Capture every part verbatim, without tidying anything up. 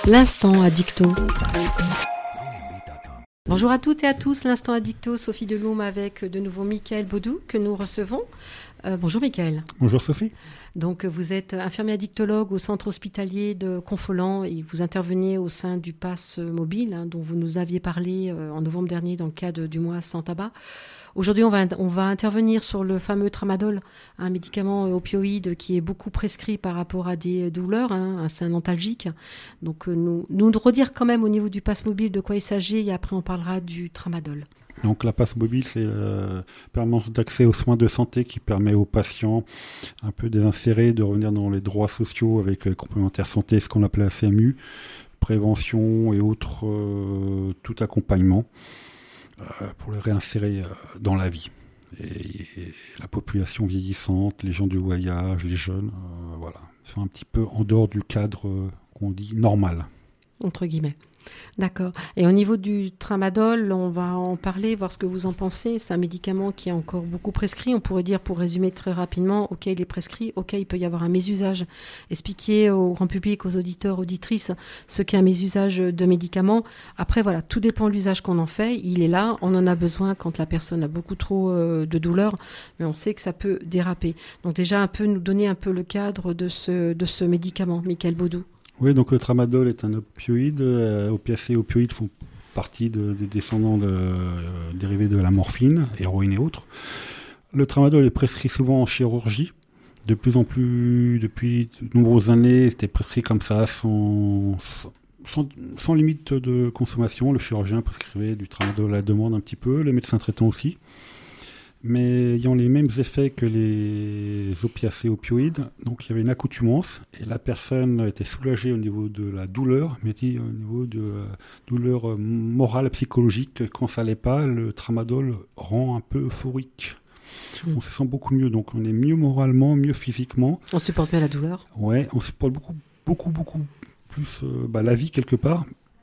L'instant addicto. Bonjour à toutes et à tous, l'instant addicto, Sophie Deloum avec de nouveau Michael Baudou que nous recevons. Euh, bonjour Michael. Bonjour Sophie. Donc vous êtes infirmier addictologue au centre hospitalier de Confolens et vous intervenez au sein du Pass Mobile hein, dont vous nous aviez parlé euh, en novembre dernier dans le cadre du mois sans tabac. Aujourd'hui, on va, on va intervenir sur le fameux tramadol, un médicament opioïde qui est beaucoup prescrit par rapport à des douleurs, hein, c'est un antalgique. Donc, nous, nous redire quand même au niveau du pass mobile de quoi il s'agit et après on parlera du tramadol. Donc la passe mobile, c'est la permanence d'accès aux soins de santé qui permet aux patients un peu désinsérés de revenir dans les droits sociaux avec euh, complémentaire santé, ce qu'on appelle la C M U, prévention et autres, euh, tout accompagnement. Euh, pour les réinsérer euh, dans la vie. Et, et la population vieillissante, les gens du voyage, les jeunes, euh, voilà, sont un petit peu en dehors du cadre euh, qu'on dit normal. Entre guillemets. D'accord. Et au niveau du tramadol, on va en parler, voir ce que vous en pensez. C'est un médicament qui est encore beaucoup prescrit. On pourrait dire, pour résumer très rapidement, ok, il est prescrit, ok, il peut y avoir un mésusage. Expliquer au grand public, aux auditeurs, auditrices, ce qu'est un mésusage de médicaments. Après, voilà, tout dépend de l'usage qu'on en fait. Il est là, on en a besoin quand la personne a beaucoup trop euh, de douleur, mais on sait que ça peut déraper. Donc déjà, un peu nous donner un peu le cadre de ce, de ce médicament, Michael Baudou. Oui, donc le tramadol est un opioïde. Euh, opiacés et opioïdes font partie de, des descendants de, euh, dérivés de la morphine, héroïne et autres. Le tramadol est prescrit souvent en chirurgie. De plus en plus, depuis de nombreuses années, c'était prescrit comme ça, sans, sans, sans limite de consommation. Le chirurgien prescrivait du tramadol à la demande un petit peu, les médecins traitants aussi. Mais ayant les mêmes effets que les opiacés opioïdes, donc il y avait une accoutumance, et la personne était soulagée au niveau de la douleur, mais dit au niveau de euh, douleur morale, psychologique, quand ça n'allait pas, le tramadol rend un peu euphorique. Mmh. On se sent beaucoup mieux, donc on est mieux moralement, mieux physiquement. On supporte mieux la douleur. Ouais, on supporte beaucoup, beaucoup, beaucoup plus euh, bah, la vie quelque part,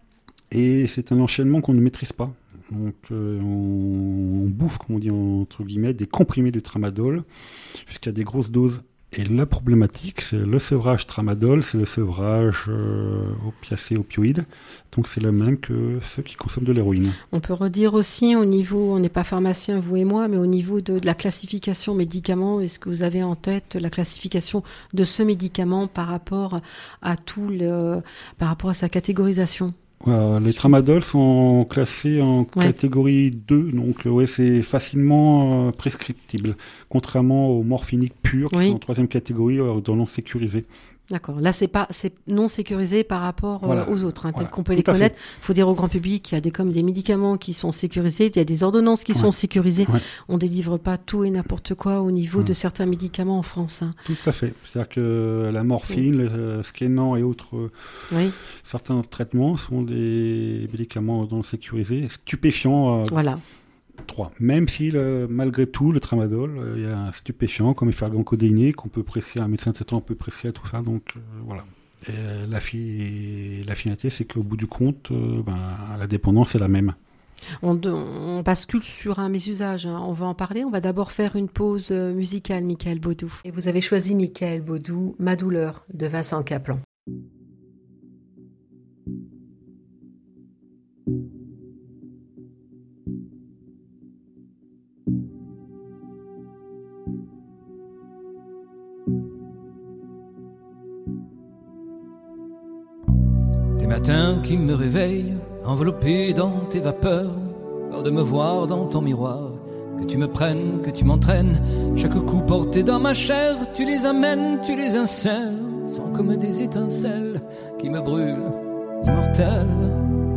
et c'est un enchaînement qu'on ne maîtrise pas. Donc euh, on, on bouffe, comme on dit entre guillemets, des comprimés de tramadol jusqu'à des grosses doses. Et la problématique, c'est le sevrage tramadol, c'est le sevrage euh, opiacé opioïde. Donc c'est le même que ceux qui consomment de l'héroïne. On peut redire aussi au niveau, on n'est pas pharmacien vous et moi, mais au niveau de, de la classification médicaments, est-ce que vous avez en tête la classification de ce médicament par rapport à tout le, par rapport à sa catégorisation? Euh, les tramadols sont classés en ouais. catégorie deux, donc euh, ouais, c'est facilement euh, prescriptible, contrairement aux morphiniques purs qui oui. sont en troisième catégorie, euh, dans non sécurisé. D'accord. Là, c'est pas, c'est non sécurisé par rapport euh, voilà. aux autres, hein, voilà. tels qu'on peut Tout les connaître. Il faut dire au grand public qu'il y a des, comme des médicaments qui sont sécurisés, il y a des ordonnances qui ouais. sont sécurisées. Ouais. On délivre pas tout et n'importe quoi au niveau ouais. de certains médicaments en France. Hein. Tout à fait. C'est-à-dire que la morphine, oui. le Skénan et autres, euh, oui. certains traitements sont des médicaments non sécurisés, stupéfiants. Euh, voilà. Trois. Même si, le, malgré tout, le tramadol, il euh, y a un stupéfiant comme l'effergan-codéiné qu'on peut prescrire, un médecin traitant peut prescrire tout ça. Donc euh, voilà. Et, euh, la, fi- la finalité, c'est qu'au bout du compte, euh, ben, la dépendance est la même. On, on bascule sur un mésusage. Hein. On va en parler. On va d'abord faire une pause musicale, Michael Baudou. Et vous avez choisi, Michael Baudou, Ma douleur de Vincent Caplan. Des matins qui me réveillent, enveloppé dans tes vapeurs, peur de me voir dans ton miroir, que tu me prennes, que tu m'entraînes, chaque coup porté dans ma chair, tu les amènes, tu les insères, sont comme des étincelles qui me brûlent, immortelles.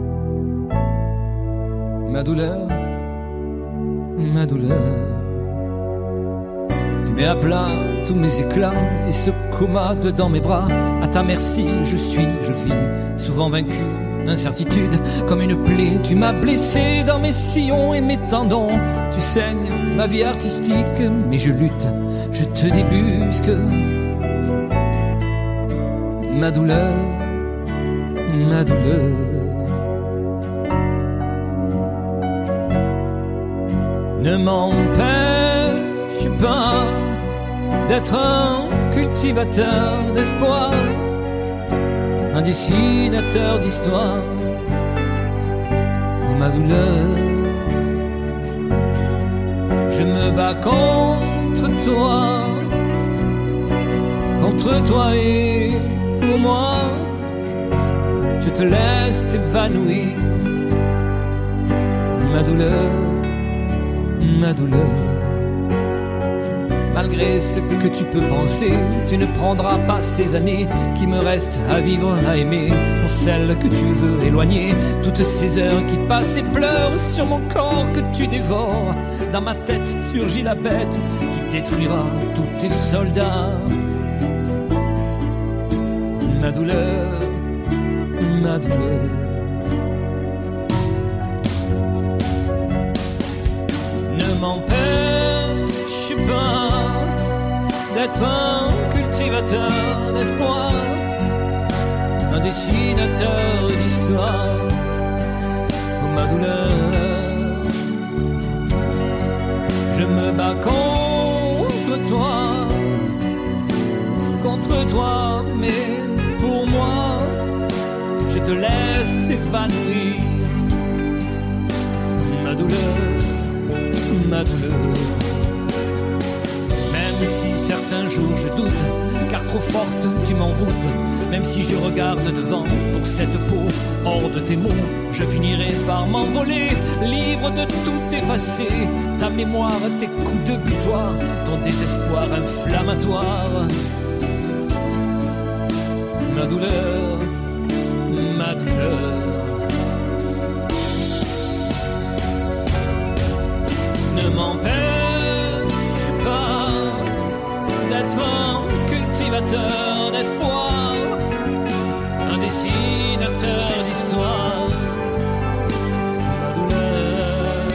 Ma douleur, ma douleur, tu mets à plat tous mes éclats et ce coma dans mes bras. À ta merci, je suis, je vis, souvent vaincu, incertitude, comme une plaie. Tu m'as blessé dans mes sillons et mes tendons. Tu saignes ma vie artistique, mais je lutte, je te débusque. Ma douleur, ma douleur. Ne m'empêche pas d'être un cultivateur d'espoir, un dessinateur d'histoire. Oh ma douleur, je me bats contre toi, contre toi et pour moi, je te laisse t'évanouir. Ma douleur, ma douleur. Malgré ce que tu peux penser, tu ne prendras pas ces années qui me restent à vivre, à aimer. Pour celles que tu veux éloigner, toutes ces heures qui passent et pleurent sur mon corps que tu dévores. Dans ma tête surgit la bête qui détruira tous tes soldats. Ma douleur, ma douleur. Ne m'empêche pas d'être un cultivateur d'espoir, un dessinateur d'histoire. Oh ma douleur, je me bats contre toi, contre toi, mais pour moi, je te laisse t'évanouir. Ma douleur, ma douleur. Même si certains jours je doute, car trop forte tu m'envoûtes. Même si je regarde devant pour cette peau, hors de tes mots, je finirai par m'envoler, libre de tout effacer. Ta mémoire, tes coups de butoir, ton désespoir inflammatoire. Ma douleur, ma douleur. Ne m'empêche pas d'être un cultivateur d'espoir, un dessinateur d'histoire. Ma douleur,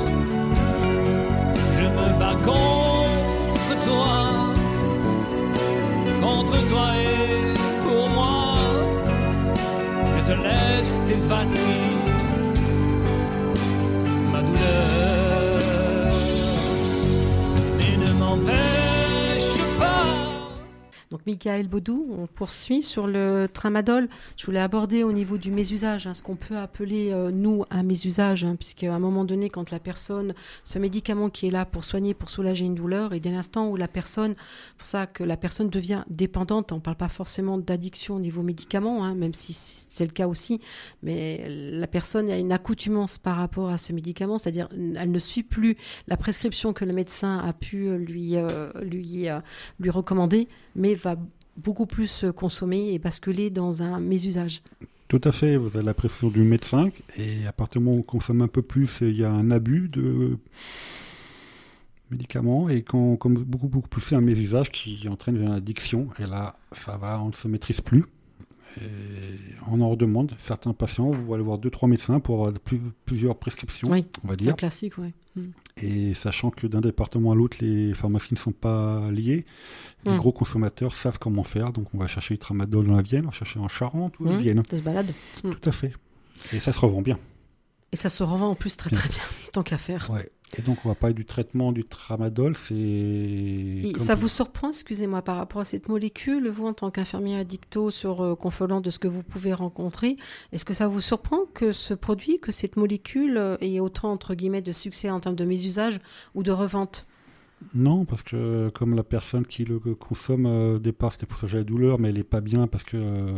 je me bats contre toi, contre toi et pour moi, je te laisse t'évanouir. Ma douleur, mais ne m'empêche pas. Donc Michael Baudou, on poursuit sur le tramadol. Je voulais aborder au niveau du mésusage, hein, ce qu'on peut appeler euh, nous un mésusage, hein, puisqu'à un moment donné, quand la personne, ce médicament qui est là pour soigner, pour soulager une douleur, et dès l'instant où la personne, pour ça que la personne devient dépendante, on ne parle pas forcément d'addiction au niveau médicament, hein, même si c'est le cas aussi, mais la personne a une accoutumance par rapport à ce médicament, c'est-à-dire elle ne suit plus la prescription que le médecin a pu lui, euh, lui, euh, lui recommander, mais va beaucoup plus consommer et basculer dans un mésusage. Tout à fait, vous avez la pression du médecin et à partir du moment où on consomme un peu plus, il y a un abus de médicaments et quand on consomme beaucoup, beaucoup plus, c'est un mésusage qui entraîne une addiction et là, ça va, on ne se maîtrise plus. Et on en redemande. Certains patients vont aller voir deux, trois médecins pour avoir plus, plusieurs prescriptions, oui, on va dire. C'est un classique, oui. Mm. Et sachant que d'un département à l'autre, les pharmacies ne sont pas liées, les mm. gros consommateurs savent comment faire. Donc on va chercher du tramadol dans la Vienne, on va chercher en Charente ou en mm. Vienne. Ça se balade. Mm. Tout à fait. Et ça se revend bien. Et ça se revend en plus très très bien, tant qu'à faire. Ouais. Et donc, on va parler du traitement du tramadol. C'est Et ça vous surprend, excusez-moi, par rapport à cette molécule, vous, en tant qu'infirmier addicto, sur euh, confolant de ce que vous pouvez rencontrer, est-ce que ça vous surprend que ce produit, que cette molécule euh, ait autant, entre guillemets, de succès en termes de mésusage ou de revente ? Non, parce que comme la personne qui le consomme, euh, au départ, c'était pour soulager la douleur, mais elle n'est pas bien parce que euh,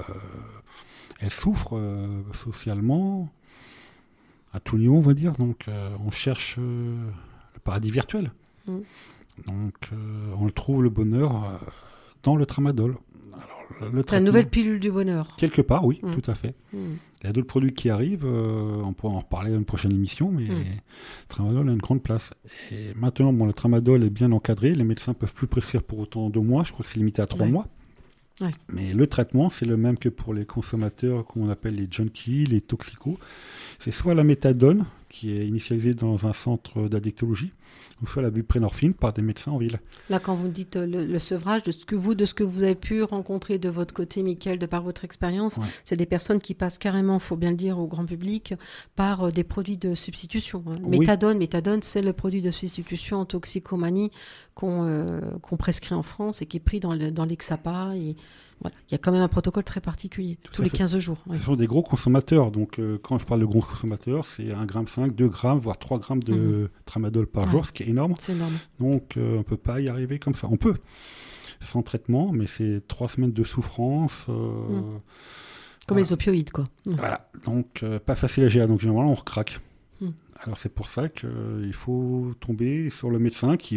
elle souffre euh, socialement. À tout niveau, on va dire. Donc, euh, on cherche euh, le paradis virtuel. Mmh. Donc, euh, on le trouve, le bonheur, euh, dans le tramadol. Alors, le C'est la nouvelle pilule du bonheur. Quelque part, oui, mmh. tout à fait. Mmh. Il y a d'autres produits qui arrivent. Euh, on pourra en reparler dans une prochaine émission, mais mmh. le tramadol a une grande place. Et maintenant, bon, le tramadol est bien encadré. Les médecins ne peuvent plus prescrire pour autant de mois. Je crois que c'est limité à trois ouais. mois. Ouais. Mais le traitement, c'est le même que pour les consommateurs qu'on appelle les junkies, les toxicos. C'est soit la méthadone, qui est initialisé dans un centre d'addictologie, on fait la buprenorphine par des médecins en ville. Là, quand vous dites le, le sevrage, de ce que vous, de ce que vous avez pu rencontrer de votre côté, Mickaël, de par votre expérience, ouais. c'est des personnes qui passent carrément, il faut bien le dire au grand public, par euh, des produits de substitution. Hein. Oui. Méthadone, méthadone, c'est le produit de substitution en toxicomanie qu'on, euh, qu'on prescrit en France et qui est pris dans, le, dans l'Exapa. Et voilà, il y a quand même un protocole très particulier, Tout tous les fait. quinze jours. Ouais. Ce sont des gros consommateurs, donc euh, quand je parle de gros consommateurs, c'est un virgule cinq grammes, deux grammes, voire trois grammes de mmh. tramadol par ouais. jour, ce qui est énorme. C'est énorme. Donc euh, on ne peut pas y arriver comme ça. On peut, sans traitement, mais c'est trois semaines de souffrance. Euh, mmh. Comme voilà. les opioïdes, quoi. Mmh. Voilà, donc euh, pas facile à gérer, donc généralement on recraque. Mmh. Alors c'est pour ça qu'il euh, faut tomber sur le médecin qui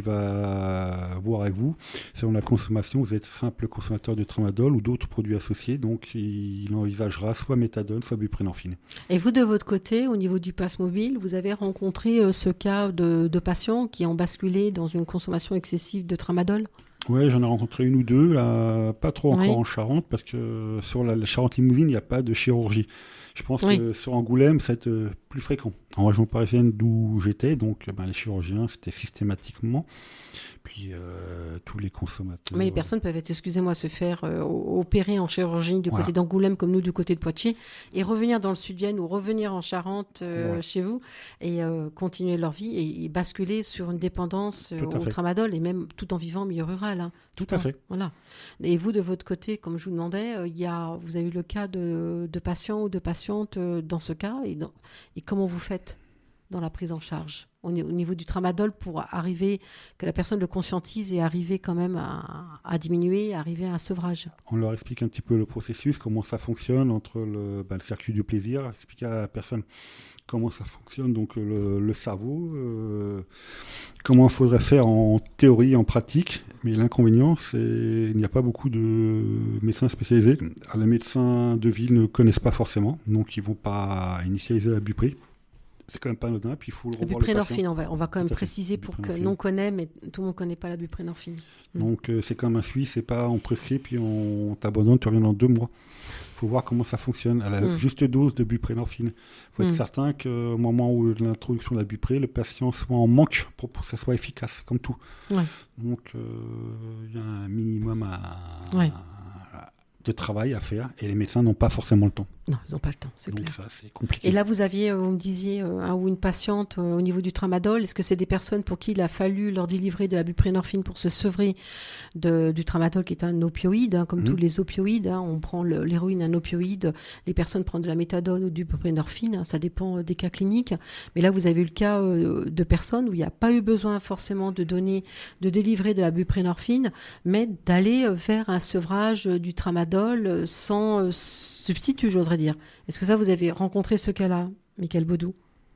va voir avec vous. Selon la consommation, vous êtes simple consommateur de tramadol ou d'autres produits associés, donc il envisagera soit méthadone, soit buprenorphine. Et vous, de votre côté, au niveau du pass mobile, vous avez rencontré euh, ce cas de, de patients qui ont basculé dans une consommation excessive de tramadol ? Oui, j'en ai rencontré une ou deux, là, pas trop encore oui. en Charente, parce que sur la, la Charente-Limousine, il n'y a pas de chirurgie. Je pense oui. que sur Angoulême, ça va être euh, plus fréquent. En région parisienne, d'où j'étais, donc ben, les chirurgiens, c'était systématiquement. Puis euh, tous les consommateurs. Mais les personnes peuvent être, excusez-moi, se faire euh, opérer en chirurgie du voilà. côté d'Angoulême, comme nous du côté de Poitiers, et revenir dans le Sud-Vienne ou revenir en Charente euh, ouais. chez vous, et euh, continuer leur vie et, et basculer sur une dépendance euh, au fait. tramadol, et même tout en vivant en milieu rural. Hein, tout à fait. Voilà. Et vous, de votre côté, comme je vous demandais, euh, y a, vous avez eu le cas de, de patients ou de patientes euh, dans ce cas, et, dans, et comment vous faites dans la prise en charge au niveau du tramadol pour arriver, que la personne le conscientise et arriver quand même à, à diminuer, arriver à un sevrage. On leur explique un petit peu le processus, comment ça fonctionne entre le, ben, le circuit du plaisir, expliquer à la personne comment ça fonctionne, donc le, le cerveau, euh, comment il faudrait faire en théorie, en pratique. Mais l'inconvénient, c'est qu'il n'y a pas beaucoup de médecins spécialisés. Les médecins de ville ne connaissent pas forcément, donc ils ne vont pas initialiser la bupré. C'est quand même pas anodin, puis il faut le revoir le patient. Buprenorphine, on va, on va quand même préciser pour que nous on connaît, mais tout le monde ne connaît pas la buprenorphine. Donc euh, c'est comme un suivi, c'est pas on prescrit, puis on, on t'abandonne, tu reviens dans deux mois. Il faut voir comment ça fonctionne, à la mm. juste dose de buprenorphine. Il faut mm. être certain qu'au moment où de l'introduction de la bupré, le patient soit en manque pour, pour que ça soit efficace, comme tout. Ouais. Donc il euh, y a un minimum à, ouais. à, de travail à faire, et les médecins n'ont pas forcément le temps. Non, ils n'ont pas le temps, c'est Donc clair. Ça, c'est compliqué. Et là, vous aviez, vous me disiez, euh, un ou une patiente euh, au niveau du tramadol. Est-ce que c'est des personnes pour qui il a fallu leur délivrer de la buprenorphine pour se sevrer de, du tramadol, qui est un opioïde, hein, comme mmh. tous les opioïdes. Hein, on prend le, l'héroïne, un opioïde. Les personnes prennent de la méthadone ou du buprenorphine. Hein, ça dépend euh, des cas cliniques. Mais là, vous avez eu le cas euh, de personnes où il n'y a pas eu besoin forcément de donner, de délivrer de la buprenorphine, mais d'aller euh, vers un sevrage euh, du tramadol euh, sans euh, substitut, j'oserais dire. Est-ce que ça, vous avez rencontré ce cas-là, Mickaël Baudou,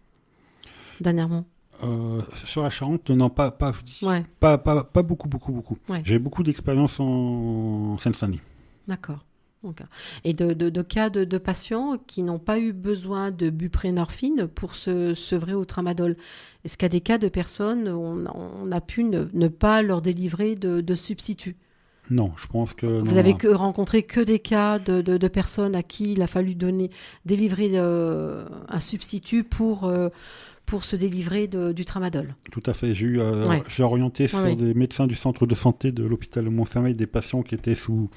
dernièrement? euh, Sur la Charente, non, pas, pas, je dis, ouais. pas, pas, pas beaucoup, beaucoup, beaucoup. Ouais. J'ai beaucoup d'expérience en Seine-Saint-Denis. D'accord. Okay. Et de, de, de cas de, de patients qui n'ont pas eu besoin de buprenorphine pour se sevrer au tramadol. Est-ce qu'il y a des cas de personnes où on, on a pu ne, ne pas leur délivrer de, de substitut? Non, je pense que... Vous non, avez non. que rencontré que des cas de, de, de personnes à qui il a fallu donner, délivrer euh, un substitut pour, euh, pour se délivrer de, du tramadol. Tout à fait. J'ai, eu, euh, ouais. j'ai orienté sur ouais. des médecins du centre de santé de l'hôpital de Montfermeil, des patients qui étaient sous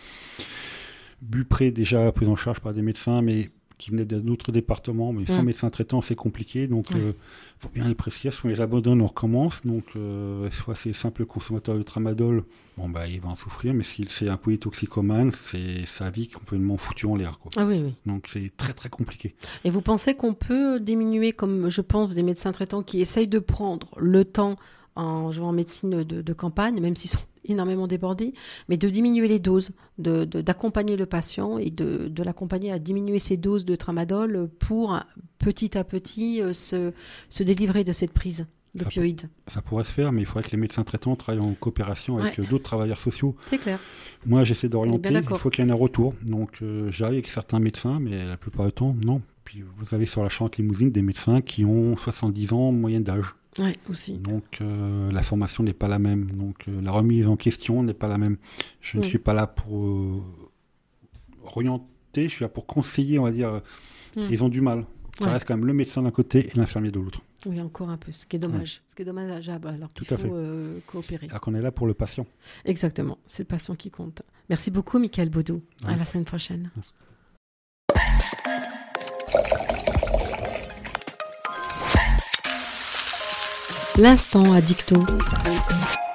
bupré déjà pris en charge par des médecins, mais qui venaient d'autres départements, mais sans mmh. médecin traitant, c'est compliqué. Donc, il ouais. euh, faut bien les préciser. Soit on les abandonne, on recommence. Donc, euh, soit c'est simple consommateur de tramadol, bon, bah, il va en souffrir. Mais si c'est un polytoxicomane, c'est sa vie complètement foutue en l'air, quoi. Ah oui, oui. Donc, c'est très, très compliqué. Et vous pensez qu'on peut diminuer, comme je pense, des médecins traitants qui essayent de prendre le temps en, en médecine de, de campagne, même s'ils sont énormément débordés, mais de diminuer les doses, de, de, d'accompagner le patient et de, de l'accompagner à diminuer ses doses de tramadol pour petit à petit euh, se, se délivrer de cette prise d'opioïdes. Ça, ça pourrait se faire, mais il faudrait que les médecins traitants travaillent en coopération avec ouais. d'autres travailleurs sociaux. C'est clair. Moi, j'essaie d'orienter, il faut qu'il y ait un retour. Donc, euh, j'arrive avec certains médecins, mais la plupart du temps, non. Puis, vous avez sur la Charente-Limousine des médecins qui ont soixante-dix ans en moyenne d'âge. Oui, aussi. Donc, euh, la formation n'est pas la même. Donc, euh, la remise en question n'est pas la même. Je mmh. ne suis pas là pour euh, orienter, je suis là pour conseiller, on va dire. Mmh. Ils ont du mal. Ça ouais. reste quand même le médecin d'un côté et l'infirmier de l'autre. Oui, encore un peu, ce qui est dommage. Ouais. Ce qui est dommageable, alors qu'il Tout à faut euh, coopérer. Alors qu'on est là pour le patient. Exactement, c'est le patient qui compte. Merci beaucoup, Michael Baudou. Ouais, à la semaine prochaine. Merci. L'instant addicto.